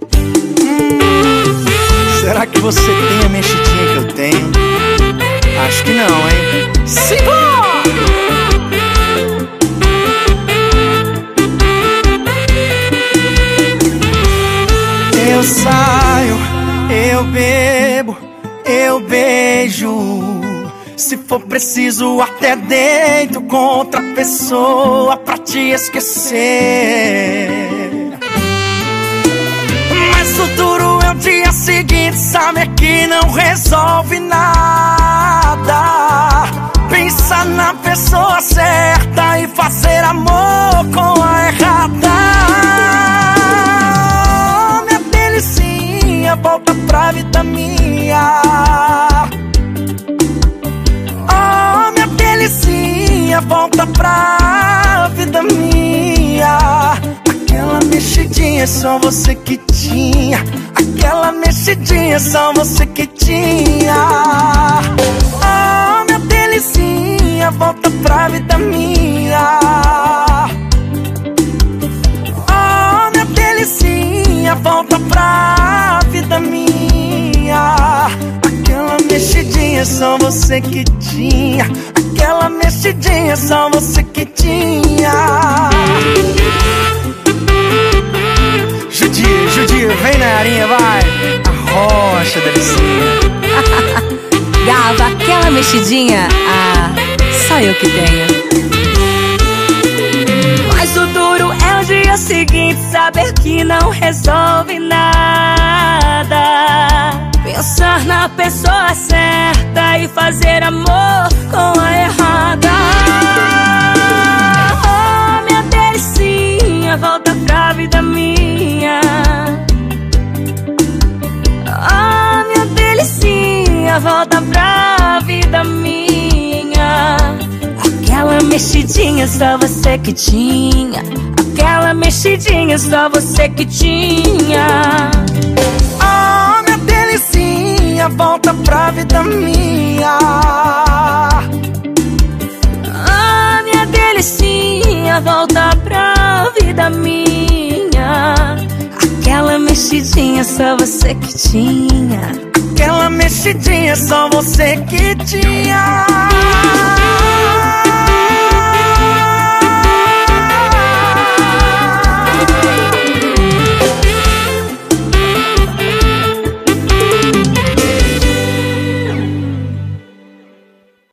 Será que você tem a mexidinha que eu tenho? Acho que não, hein? Simbora! Eu saio, eu bebo, eu beijo. Se for preciso, até deito com outra pessoa pra te esquecer. Mas o duro é o dia seguinte, saber que não resolve nada. Pensar na pessoa certa e fazer amor com a errada. Oh, minha delicinha, volta pra vida minha. Oh, minha delicinha, volta pra vida minha. Aquela mexidinha só você que tinha. Aquela mexidinha só você que tinha. Oh, minha delicinha, volta pra vida minha. Oh, minha delicinha, volta pra vida minha. Aquela mexidinha só você que tinha. Aquela mexidinha só você que tinha. Judia, vem na arinha, vai. Arrocha, delicinha. Gava, aquela mexidinha, só eu que tenho. Mas o duro é o dia seguinte, saber que não resolve nada. Pensar na pessoa certa e fazer amor com a errada. Oh, minha delicinha, volta pra vida minha. Oh, minha delicinha, volta pra vida minha. Aquela mexidinha só você que tinha. Aquela mexidinha só você que tinha. Oh, minha delicinha, volta pra vida minha. Oh, minha delicinha, volta pra vida minha. Aquela mexidinha só você que tinha. Aquela mexidinha só você que tinha.